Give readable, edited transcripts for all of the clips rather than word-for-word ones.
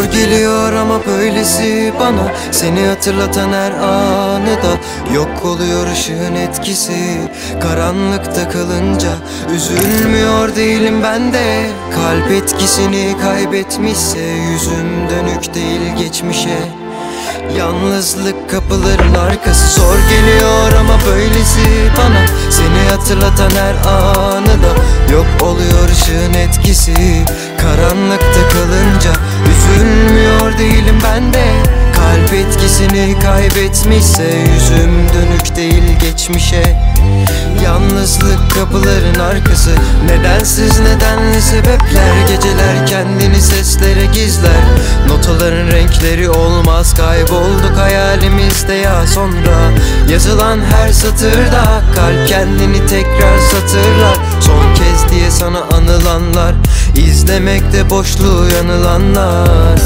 geliyor ama böylesi bana, seni hatırlatan her anı da yok oluyor ışığın etkisi. Karanlıkta kalınca üzülmüyor değilim ben de. Kalp etkisini kaybetmişse yüzüm dönük değil geçmişe. Yalnızlık kapıların arkası, zor geliyor ama böylesi bana, seni hatırlatan her anı da yok oluyor ışığın etkisi. Karanlıkta kalınca üzülmüyor değilim ben de. Kalp etkisini kaybetmişse yüzüm dönük değil geçmişe. Yalnızlık kapıların arkası, nedensiz nedenli sebepler. Geceler kendini seslere gizler. Notaların renkleri olmaz, kaybolduk hayalimizde ya sonra. Yazılan her satırda kalp kendini tekrar satırlar. Son kez diye sana anılanlar, izlemekte boşluğu yanılanlar.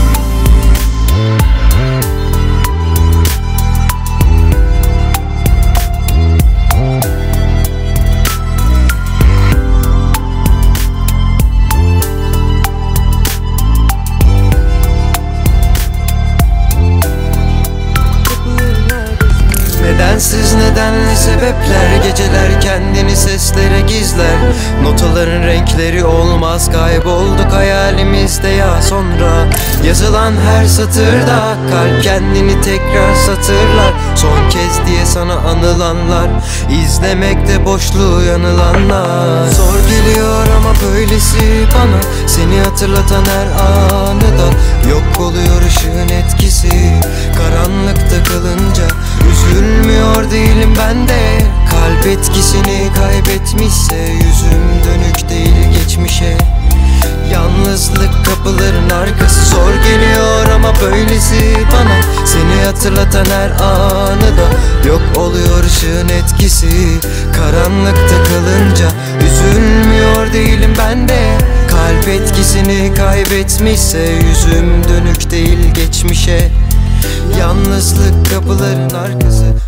Nedensiz nedenli sebepler, geceler kendini seslere gizler. Notaların renkleri olmaz, kaybolduk hayalimizde ya sonra. Yazılan her satırda kalp kendini tekrar satırlar. Son kez diye sana anılanlar, izlemekte boşluğu yanılanlar. Zor geliyor ama böylesi bana, seni hatırlatan her anı da yok oluyor ışığın etkisi. Karanlıkta kalınca üzülmüyor değilim ben de. Kalp etkisini kaybetmişse yüzüm dönük değil geçmişe. Yalnızlık kapıların arkası, zor geliyor ama böylesi bana, seni hatırlatan her anı da yok oluyor ışığın etkisi. Karanlıkta kalınca üzülmüyor değilim ben de. Kalp etkisini kaybetmişse yüzüm dönük değil geçmişe. Yalnızlık kapıların arkası.